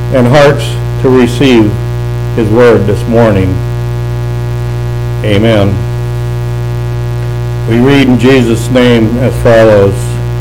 and hearts to receive His word this morning. Amen. We read in Jesus' name as follows.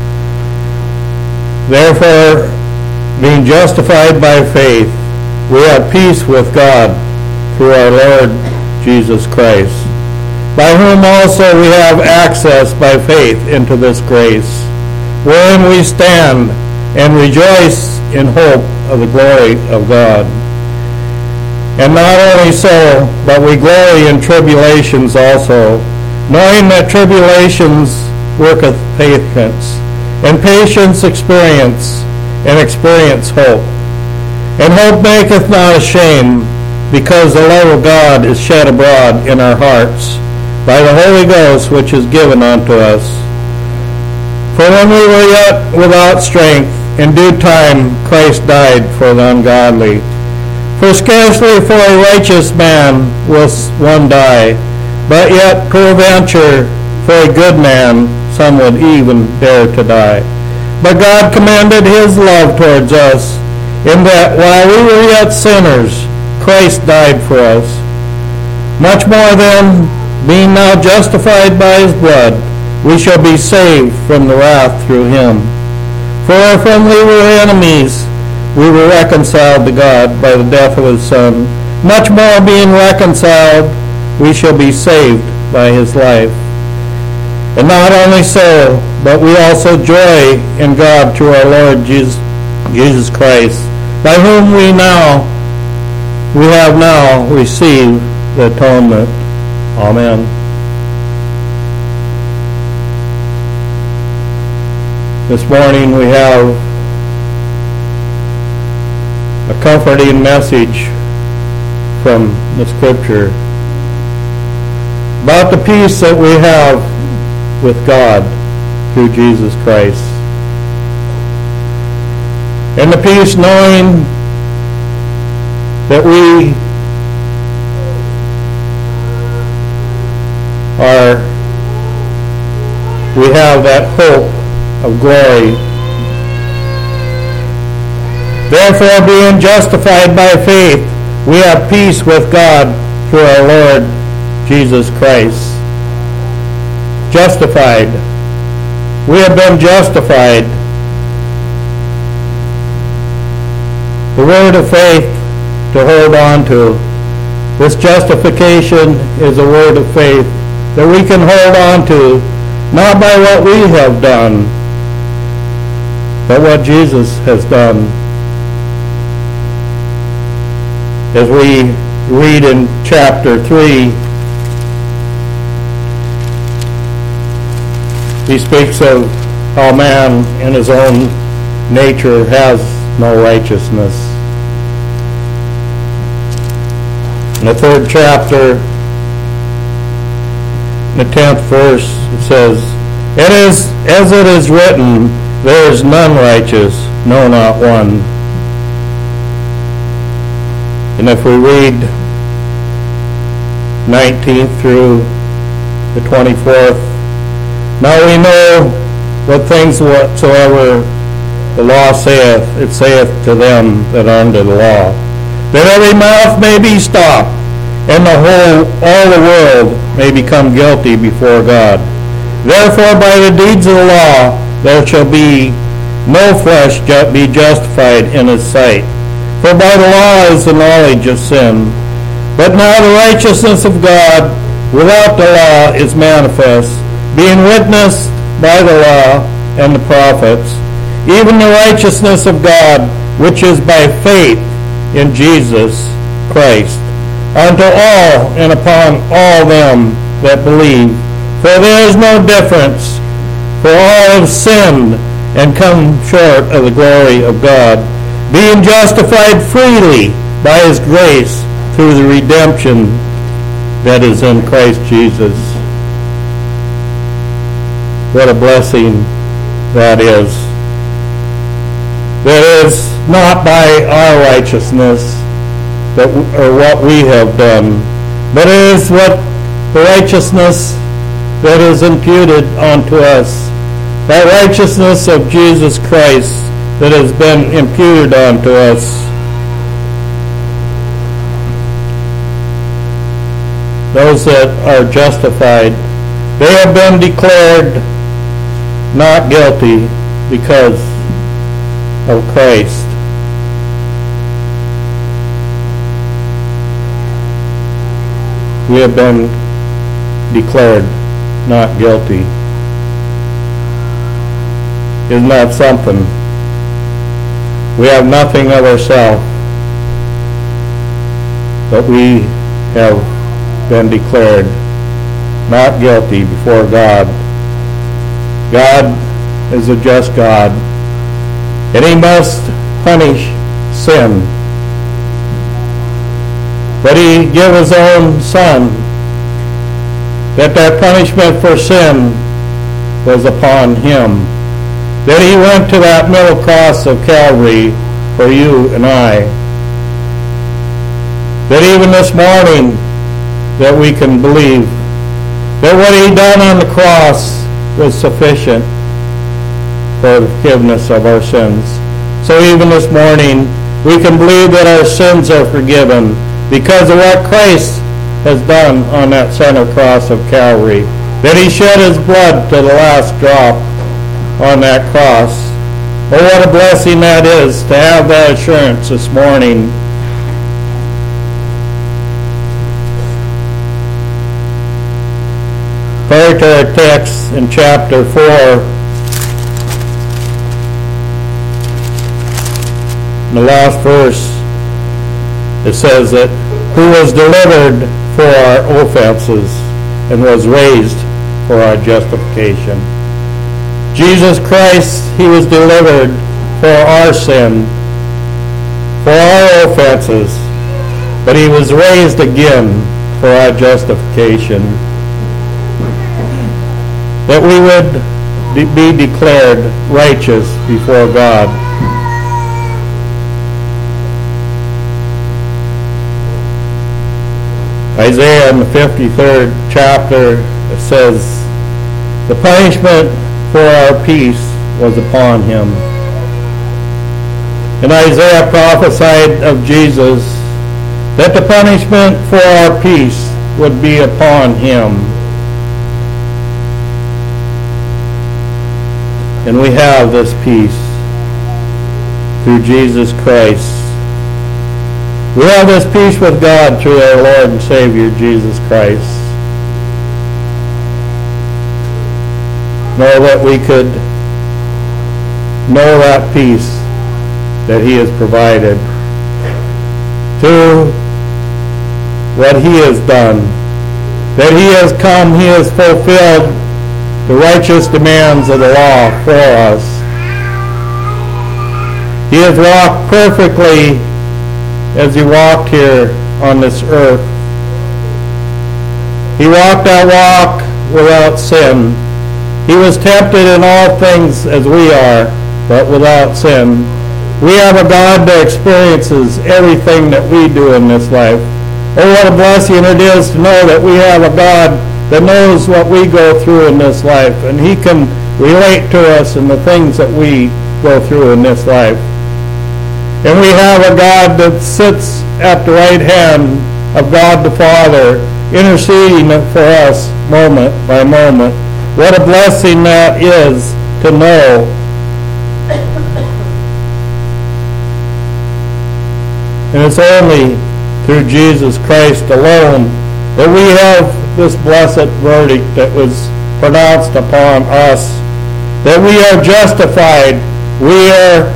Therefore, being justified by faith, we have peace with God through our Lord Jesus Christ, by whom also we have access by faith into this grace, wherein we stand and rejoice in hope of the glory of God. And not only so, but we glory in tribulations also, knowing that tribulations worketh patience, and patience experience, and experience hope. And hope maketh not ashamed, because the love of God is shed abroad in our hearts by the Holy Ghost which is given unto us. For when we were yet without strength, in due time Christ died for the ungodly. For scarcely for a righteous man will one die, but yet peradventure for a good man some would even dare to die. But God commended His love towards us, in that while we were yet sinners, Christ died for us. Much more then, being now justified by His blood, we shall be saved from the wrath through Him. For if when we were enemies, we were reconciled to God by the death of His Son, much more being reconciled, we shall be saved by His life. And not only so, but we also joy in God through our Lord Jesus Christ, by whom we have now received the atonement. Amen. This morning we have a comforting message from the Scripture about the peace that we have with God through Jesus Christ. And the peace knowing that we have that hope of glory. Therefore, being justified by faith, we have peace with God through our Lord Jesus Christ. Justified. We have been justified. The word of faith to hold on to. This justification is a word of faith that we can hold on to, not by what we have done, but what Jesus has done. As we read in chapter 3, he speaks of how man in his own nature has no righteousness. In the 3rd chapter, in the 10th verse, it says, "It is as it is written, there is none righteous, no, not one." And if we read 19th through the 24th, "Now we know what things whatsoever the law saith, it saith to them that are under the law, that every mouth may be stopped, and all the world may become guilty before God. Therefore by the deeds of the law there shall be no flesh be justified in His sight. For by the law is the knowledge of sin. But now the righteousness of God without the law is manifest, being witnessed by the law and the prophets, even the righteousness of God, which is by faith in Jesus Christ, unto all and upon all them that believe. For there is no difference, for all have sinned and come short of the glory of God, being justified freely by His grace through the redemption that is in Christ Jesus. What a blessing that is. That is not by our righteousness or what we have done, but it is what the righteousness that is imputed unto us, that righteousness of Jesus Christ that has been imputed unto us. those that are justified, they have been declared not guilty because of Christ. We have been declared not guilty. Isn't that something? We have nothing of ourselves, but we have been declared not guilty before God. God is a just God, and He must punish sin. But He gave His own Son, that punishment for sin was upon Him. That He went to that middle cross of Calvary for you and I. That even this morning that we can believe that what He done on the cross was sufficient for the forgiveness of our sins. So even this morning we can believe that our sins are forgiven because of what Christ has done on that center cross of Calvary. That He shed His blood to the last drop on that cross. Oh, what a blessing that is to have that assurance this morning. Prior to our text in chapter 4, in the last verse, it says that who was delivered for our offenses and was raised for our justification. Jesus Christ, He was delivered for our sin, for our offenses, but He was raised again for our justification, that we would be declared righteous before God. Isaiah in the 53rd chapter, it says, the punishment for our peace was upon Him. And Isaiah prophesied of Jesus that the punishment for our peace would be upon Him. And we have this peace through Jesus Christ. We have this peace with God through our Lord and Savior, Jesus Christ. Know that we could know that peace that He has provided through what He has done. That He has come, He has fulfilled the righteous demands of the law for us. He has walked perfectly as He walked here on this earth. He walked that walk without sin. He was tempted in all things as we are, but without sin. We have a God that experiences everything that we do in this life. Oh, what a blessing it is to know that we have a God that knows what we go through in this life, and He can relate to us in the things that we go through in this life. And we have a God that sits at the right hand of God the Father, interceding for us moment by moment. What a blessing that is to know. And it's only through Jesus Christ alone that we have this blessed verdict that was pronounced upon us, that we are justified, we are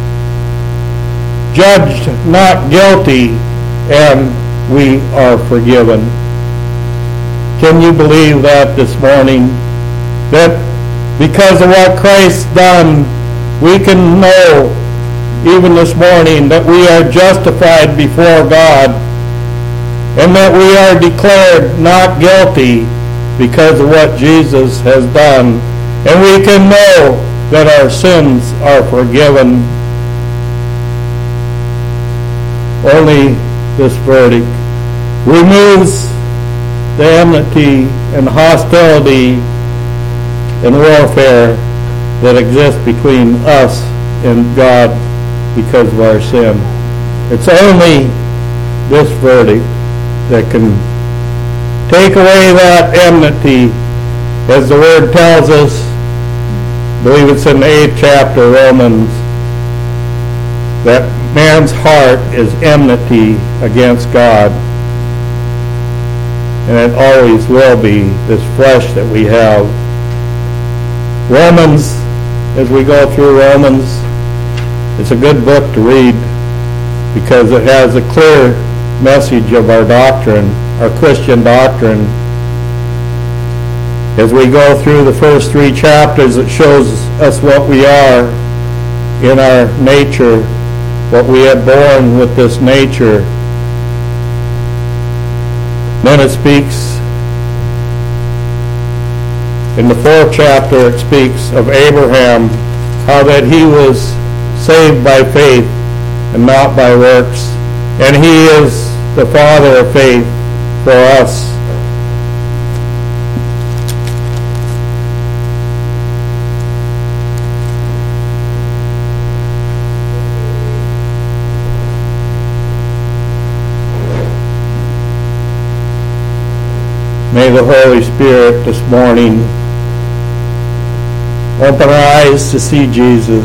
judged not guilty, and we are forgiven. Can you believe that this morning? That because of what Christ done, we can know even this morning that we are justified before God, and that we are declared not guilty because of what Jesus has done. And we can know that our sins are forgiven. Only this verdict removes the enmity and hostility and warfare that exists between us and God because of our sin. It's only this verdict that can Take away that enmity, as the Word tells us. I believe it's in the 8th chapter of Romans, that man's heart is enmity against God. And it always will be, this flesh that we have. Romans, as we go through Romans, it's a good book to read because it has a clear message of our doctrine, our Christian doctrine. As we go through the first 3 chapters, it shows us what we are in our nature, what we have born with this nature. Then it speaks, in the 4th chapter, it speaks of Abraham, how that he was saved by faith and not by works. And he is the father of faith for us. May the Holy Spirit this morning open our eyes to see Jesus,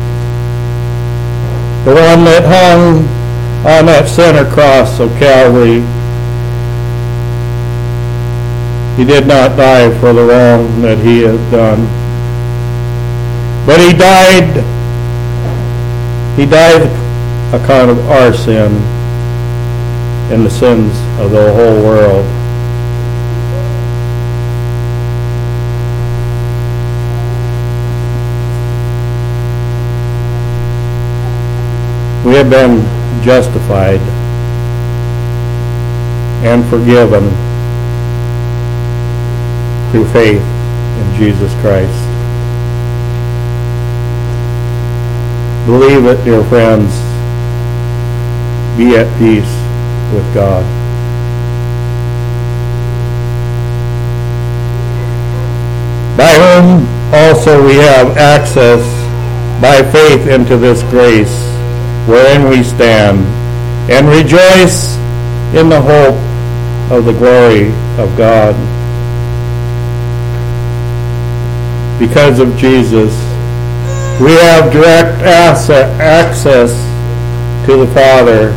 the one that hung on that center cross of Calvary. He did not die for the wrong that he had done, but he died account of our sin and the sins of the whole world. We have been justified and forgiven through faith in Jesus Christ. Believe it, dear friends. Be at peace with God. By whom also we have access by faith into this grace wherein we stand, and rejoice in the hope of the glory of God. Because of Jesus, we have direct access to the Father.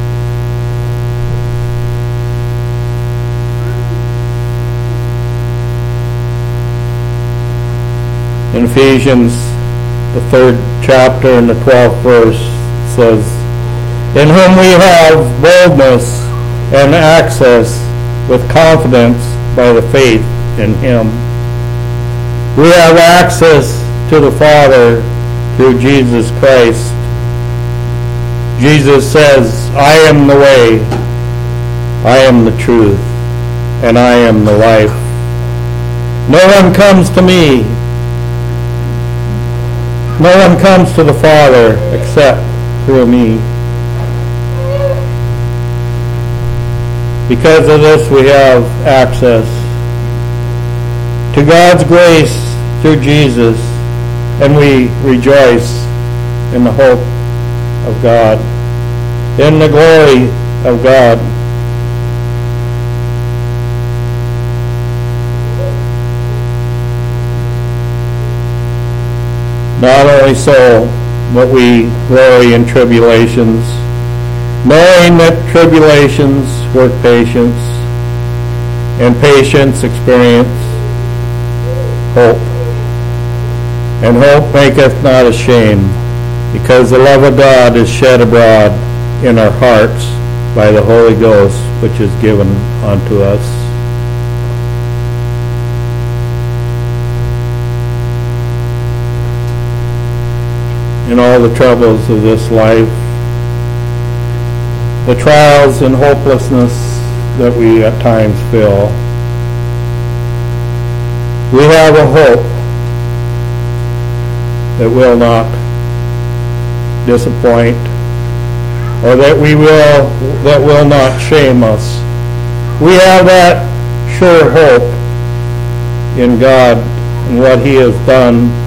In Ephesians, the 3rd chapter and the 12th verse, says, in whom we have boldness and access with confidence by the faith in him. We have access to the Father through Jesus Christ. Jesus says, I am the way, I am the truth, and I am the life. No one comes to me, no one comes to the Father except through me. Because of this, we have access to God's grace through Jesus, and we rejoice in the hope of God, in the glory of God. Not only so, but we glory in tribulations, knowing that tribulations work patience, and patience experience hope. And hope maketh not ashamed, because the love of God is shed abroad in our hearts by the Holy Ghost, which is given unto us. In all the troubles of this life, the trials and hopelessness that we at times feel, we have a hope that will not disappoint, or that will not shame us. We have that sure hope in God and what He has done.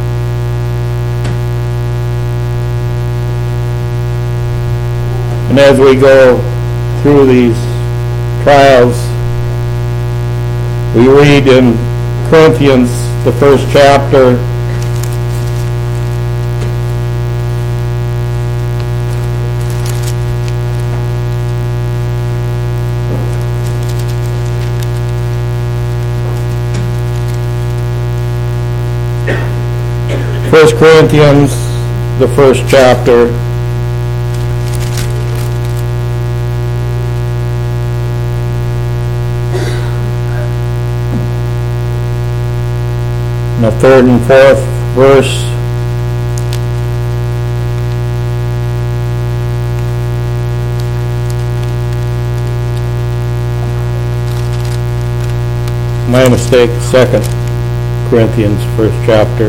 And as we go through these trials We read in Corinthians, the first chapter, First Corinthians, the first chapter. The third and fourth verse. My mistake, 2 Corinthians, first chapter.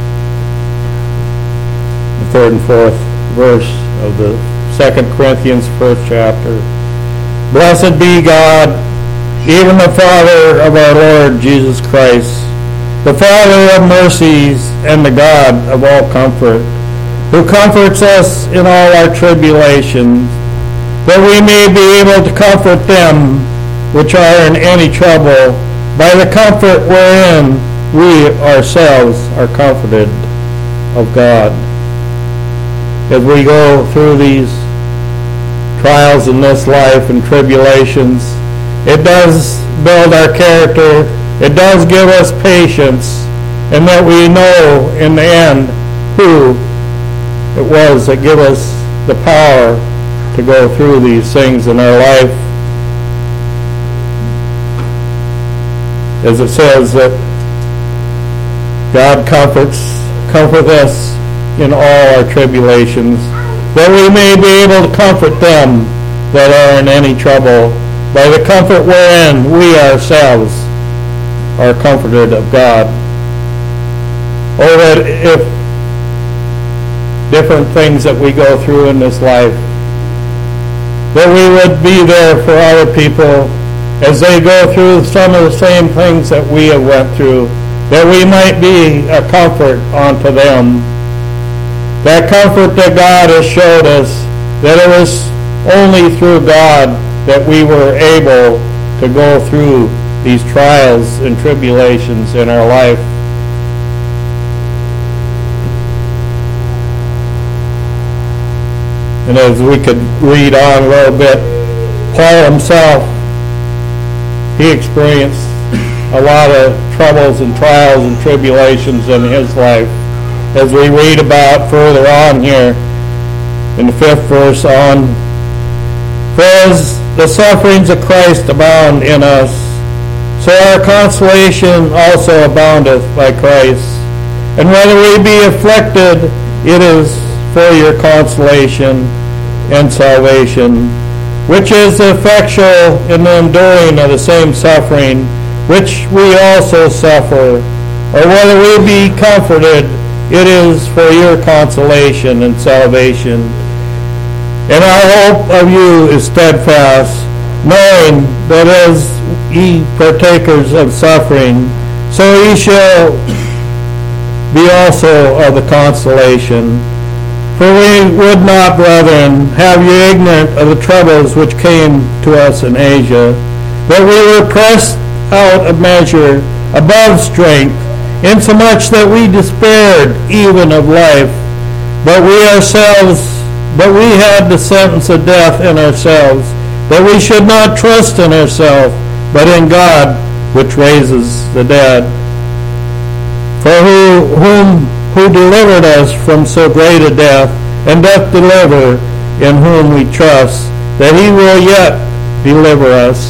The third and fourth verse of the 2 Corinthians, first chapter. Blessed be God, even the Father of our Lord Jesus Christ, the Father of mercies and the God of all comfort, who comforts us in all our tribulations, that we may be able to comfort them which are in any trouble by the comfort wherein we ourselves are comforted of God. As we go through these trials in this life and tribulations, it does build our character. It does give us patience, and that we know in the end who it was that gave us the power to go through these things in our life. As it says that God comforts us in all our tribulations, that we may be able to comfort them that are in any trouble by the comfort wherein we ourselves are comforted of God. Oh, that if different things that we go through in this life, that we would be there for other people as they go through some of the same things that we have went through, that we might be a comfort unto them. That comfort that God has showed us, that it was only through God that we were able to go through these trials and tribulations in our life. And as we could read on a little bit, Paul himself, he experienced a lot of troubles and trials and tribulations in his life. As we read about further on here in the 5th verse on, for as the sufferings of Christ abound in us, so our consolation also aboundeth by Christ. And whether we be afflicted, it is for your consolation and salvation, which is effectual in the enduring of the same suffering, which we also suffer. Or whether we be comforted, it is for your consolation and salvation. And our hope of you is steadfast, knowing that as ye partakers of suffering, so ye shall be also of the consolation. For we would not, brethren, have you ignorant of the troubles which came to us in Asia, that we were pressed out of measure, above strength, insomuch that we despaired even of life. But we had the sentence of death in ourselves, that we should not trust in ourselves, but in God, which raises the dead. For who delivered us from so great a death, and doth deliver, in whom we trust, that he will yet deliver us.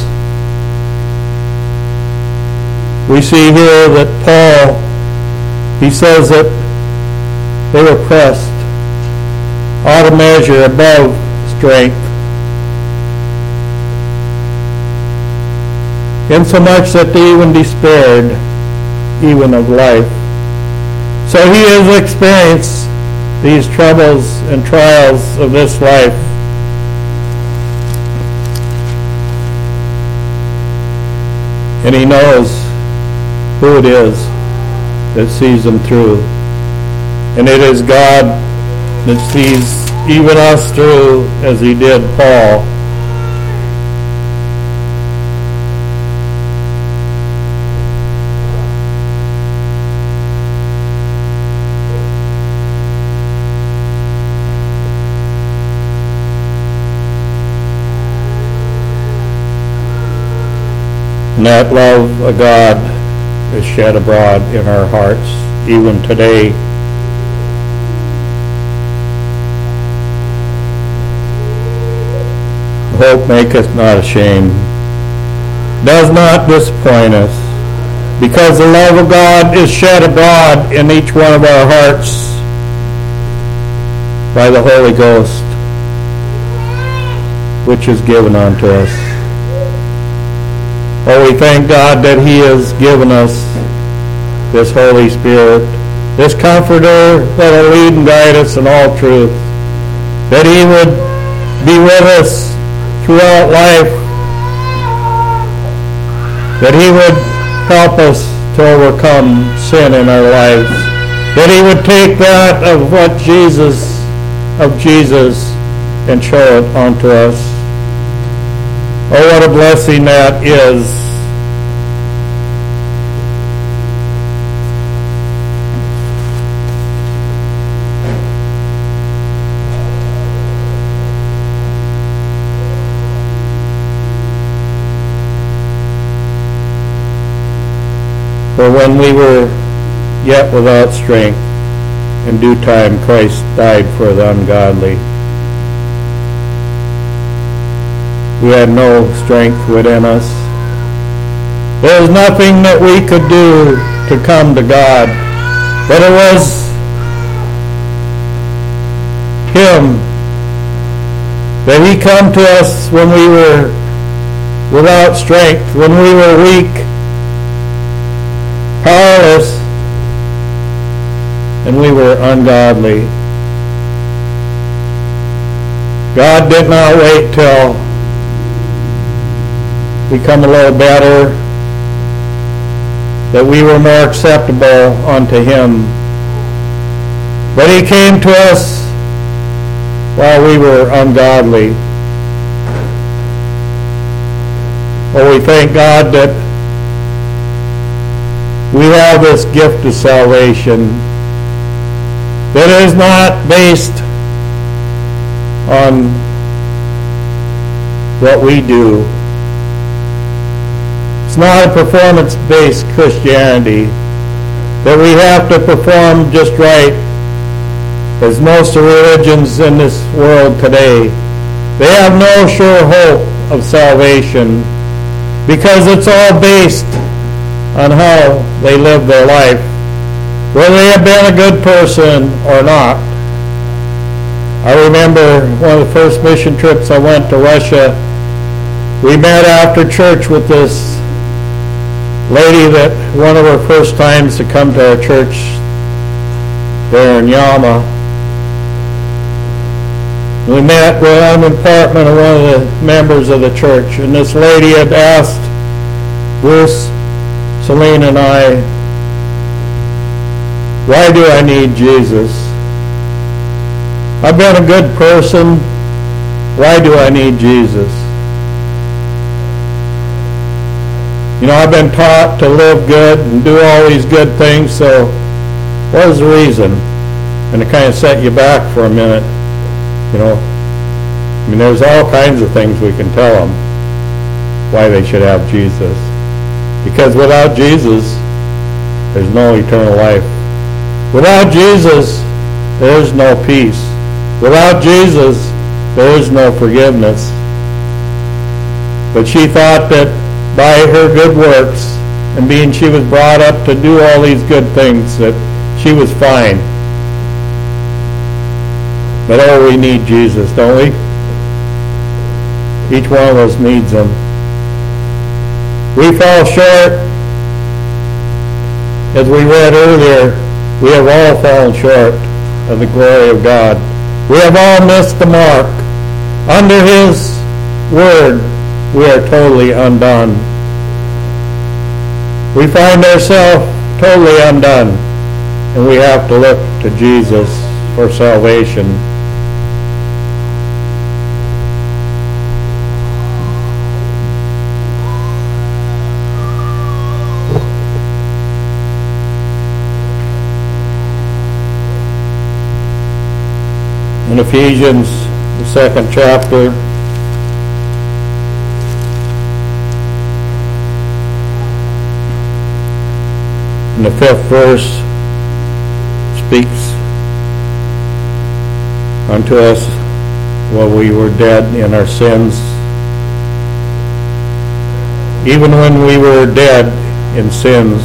We see here that Paul, he says that they were pressed out of measure, above strength, insomuch that they even despaired even of life. So he has experienced these troubles and trials of this life. And he knows who it is that sees him through. And it is God that sees even us through, as he did Paul. And that love of God is shed abroad in our hearts even today. Hope maketh not ashamed, does not disappoint us, because the love of God is shed abroad in each one of our hearts by the Holy Ghost, which is given unto us. Oh, we thank God that He has given us this Holy Spirit, this Comforter that will lead and guide us in all truth, that He would be with us throughout life, that He would help us to overcome sin in our lives, that He would take that of Jesus and show it unto us. Oh, what a blessing that is. For when we were yet without strength, in due time Christ died for the ungodly. We had no strength within us. There was nothing that we could do to come to God, but it was Him, that He come to us when we were without strength, when we were weak, powerless, and we were ungodly. God did not wait till we come a little better, that we were more acceptable unto Him, but He came to us while we were ungodly. Oh, we thank God that we have this gift of salvation that is not based on what we do. It's not a performance-based Christianity that we have to perform just right, as most of the religions in this world today. They have no sure hope of salvation because it's all based on how they live their life, whether they have been a good person or not. I remember one of the first mission trips I went to Russia. We met after church with this lady that one of her first times to come to our church there in Yama. We met on an apartment of one of the members of the church, and this lady had asked Bruce, Celine, and I, why do I need Jesus? I've been a good person. Why do I need Jesus? You know, I've been taught to live good and do all these good things, so what is the reason? And to kind of set you back for a minute, you know. I mean, there's all kinds of things we can tell them why they should have Jesus. Because without Jesus, there's no eternal life. Without Jesus, there is no peace. Without Jesus, there is no forgiveness. But she thought that by her good works, and being she was brought up to do all these good things, that she was fine. But oh, we need Jesus, don't we? Each one of us needs Him. We fall short. As we read earlier, we have all fallen short of the glory of God. We have all missed the mark. Under His Word, we are totally undone. We find ourselves totally undone, and we have to look to Jesus for salvation. In Ephesians, the 2nd chapter, And the 5th verse speaks unto us while we were dead in our sins. Even when we were dead in sins,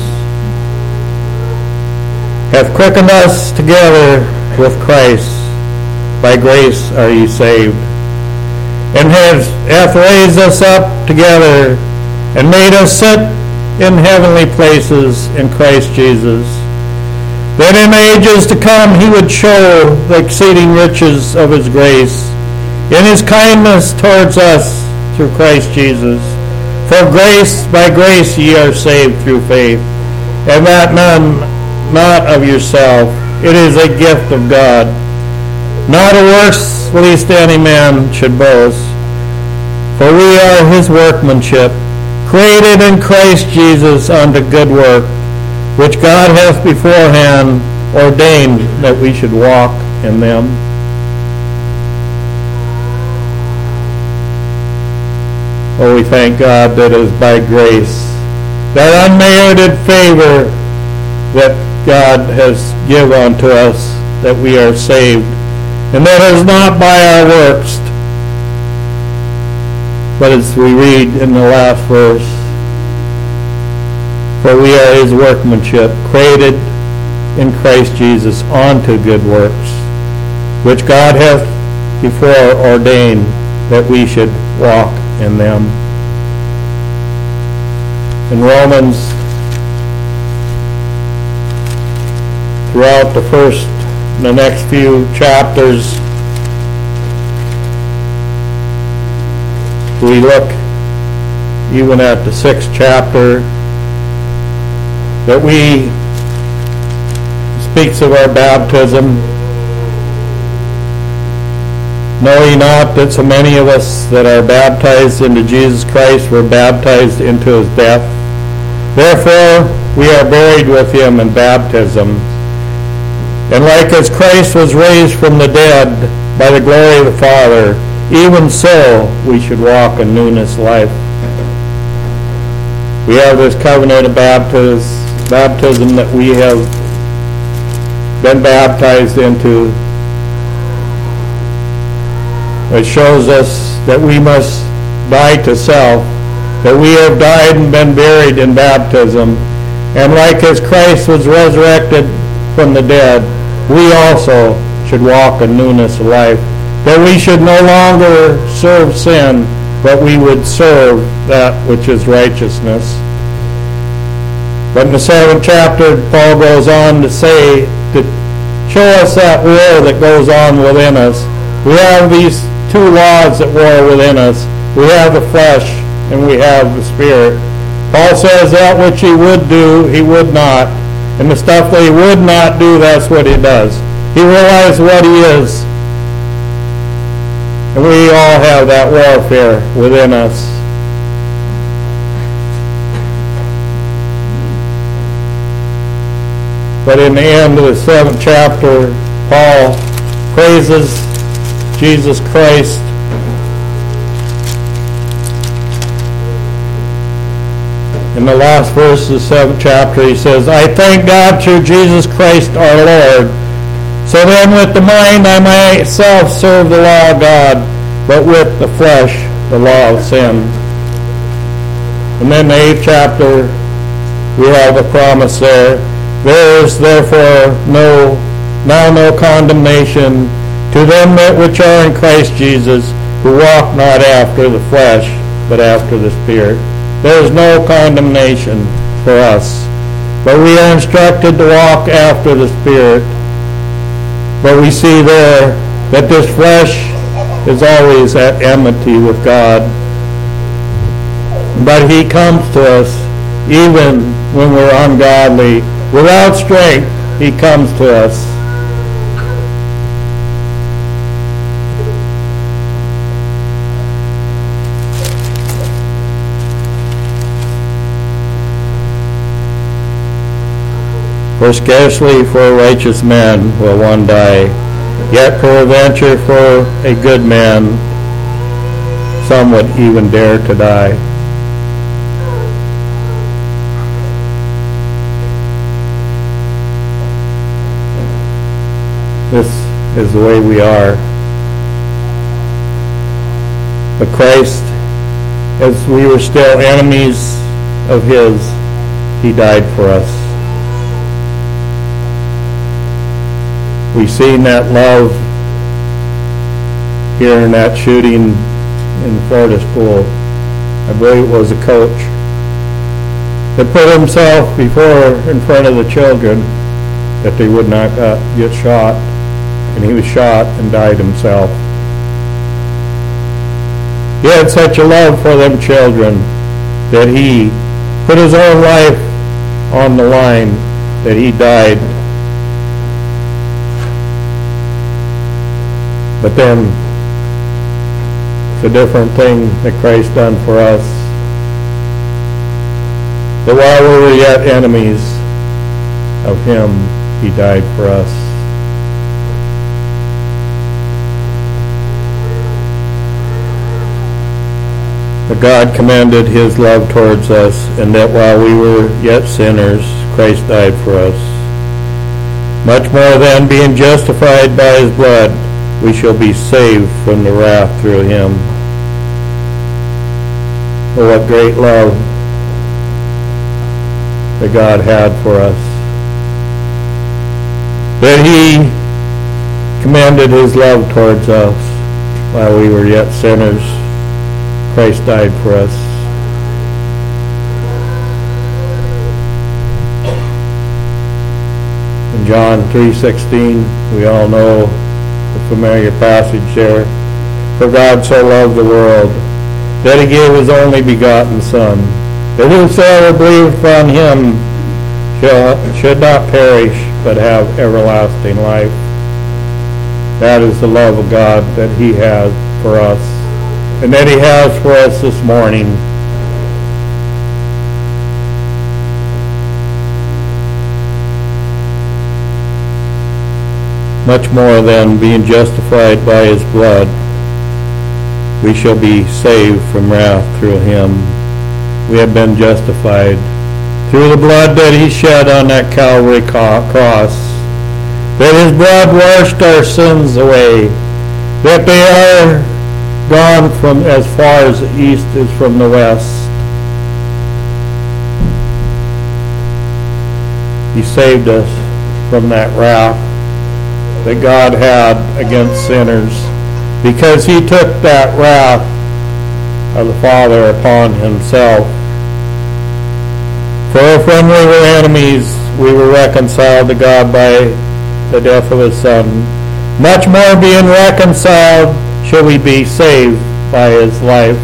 hath quickened us together with Christ. By grace are ye saved. And hath raised us up together, and made us sit in heavenly places in Christ Jesus, that in ages to come he would show the exceeding riches of his grace in his kindness towards us through Christ Jesus. For by grace ye are saved through faith, and that not of yourself. It is a gift of God, not of works, lest any man should boast. For we are his workmanship, created in Christ Jesus unto good work, which God hath beforehand ordained that we should walk in them. Oh, we thank God that it is by grace, that unmerited favor that God has given unto us, that we are saved, and that is not by our works. But as we read in the last verse, for we are his workmanship, created in Christ Jesus unto good works, which God hath before ordained that we should walk in them. In Romans, throughout the next few chapters, we look even at the 6th chapter that speaks of our baptism. Know ye not that so many of us that are baptized into Jesus Christ were baptized into his death? Therefore we are buried with him in baptism, and like as Christ was raised from the dead by the glory of the Father, even so we should walk in newness of life. We have this covenant of baptism that we have been baptized into. It shows us that we must die to self, that we have died and been buried in baptism, and like as Christ was resurrected from the dead, we also should walk in newness of life, that we should no longer serve sin, but we would serve that which is righteousness. But in the 7th chapter, Paul goes on to say, to show us that war that goes on within us. We have these two laws that war within us. We have the flesh and we have the spirit. Paul says that which he would do, he would not. And the stuff that he would not do, that's what he does. He realized what he is. And we all have that warfare within us. But in the end of the 7th chapter, Paul praises Jesus Christ. In the last verse of the 7th chapter, he says, I thank God through Jesus Christ our Lord. So then with the mind I myself serve the law of God, but with the flesh the law of sin. And then the 8th chapter, we have a promise there. There is therefore now no condemnation to them that which are in Christ Jesus, who walk not after the flesh, but after the Spirit. There is no condemnation for us, but we are instructed to walk after the Spirit. But we see there that this flesh is always at enmity with God. But he comes to us even when we're ungodly. Without strength, he comes to us. For scarcely for a righteous man will one die, yet peradventure for a good man some would even dare to die. This is the way we are. But Christ, as we were still enemies of His, He died for us. We've seen that love here in that shooting in Florida school. I believe it was a coach that put himself in front of the children that they would not get shot, and he was shot and died himself. He had such a love for them children that he put his own life on the line, that he died. But then it's a different thing that Christ done for us. That while we were yet enemies of Him, He died for us. But God commended His love towards us, and that while we were yet sinners, Christ died for us. Much more than, being justified by His blood, we shall be saved from the wrath through Him. Oh, what great love that God had for us. That He commended His love towards us while we were yet sinners. Christ died for us. In John 3:16, we all know the familiar passage there. For God so loved the world that He gave His only begotten Son, that whosoever believeth on Him should not perish, but have everlasting life. That is the love of God that He has for us, and that He has for us this morning. Much more than, being justified by His blood, we shall be saved from wrath through Him. We have been justified through the blood that He shed on that Calvary cross, that His blood washed our sins away, that they are gone from as far as the east is from the west. He saved us from that wrath that God had against sinners, because He took that wrath of the Father upon Himself. For if when we were enemies, we were reconciled to God by the death of His Son, much more being reconciled shall we be saved by His life.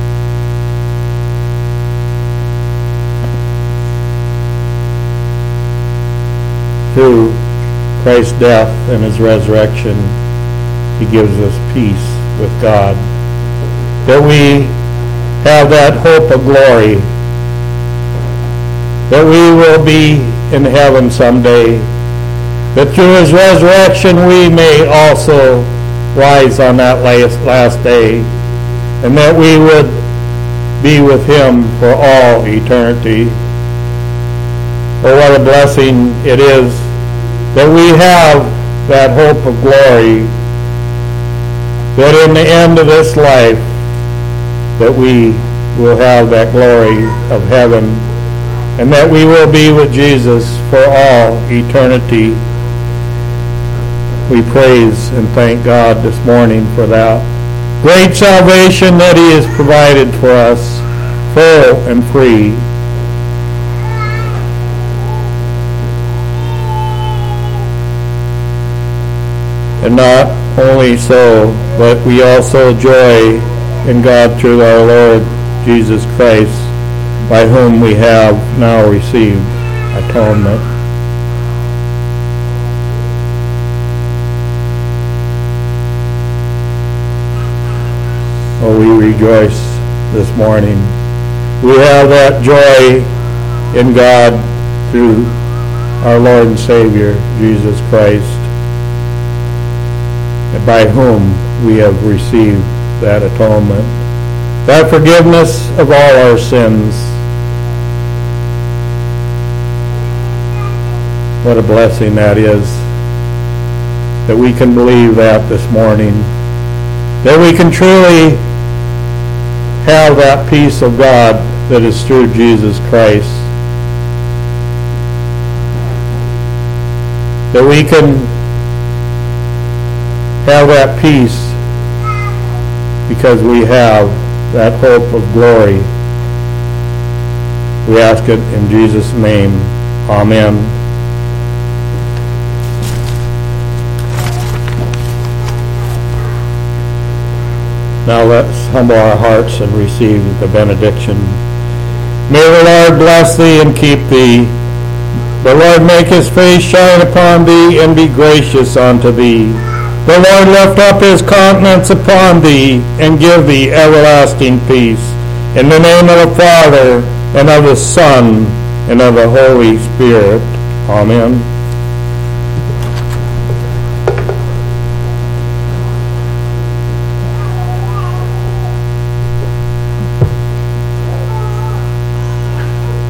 Through Christ's death and His resurrection, He gives us peace with God, that we have that hope of glory, that we will be in heaven someday, that through His resurrection we may also rise on that last day, and that we would be with Him for all eternity. Oh, what a blessing it is that we have that hope of glory, that in the end of this life, that we will have that glory of heaven, and that we will be with Jesus for all eternity. We praise and thank God this morning for that great salvation that He has provided for us, full and free. And not only so, but we also joy in God through our Lord Jesus Christ, by whom we have now received atonement. Oh, we rejoice this morning. We have that joy in God through our Lord and Savior, Jesus Christ, by whom we have received that atonement, that forgiveness of all our sins. What a blessing that is. that we can believe that this morning, that we can truly have that peace of God that is through Jesus Christ, that we can have that peace because we have that hope of glory. We ask it in Jesus' name. Amen. Now let's humble our hearts and receive the benediction. May the Lord bless thee and keep thee. The Lord make his face shine upon thee and be gracious unto thee. The Lord lift up his countenance upon thee and give thee everlasting peace. In the name of the Father, and of the Son, and of the Holy Spirit. Amen.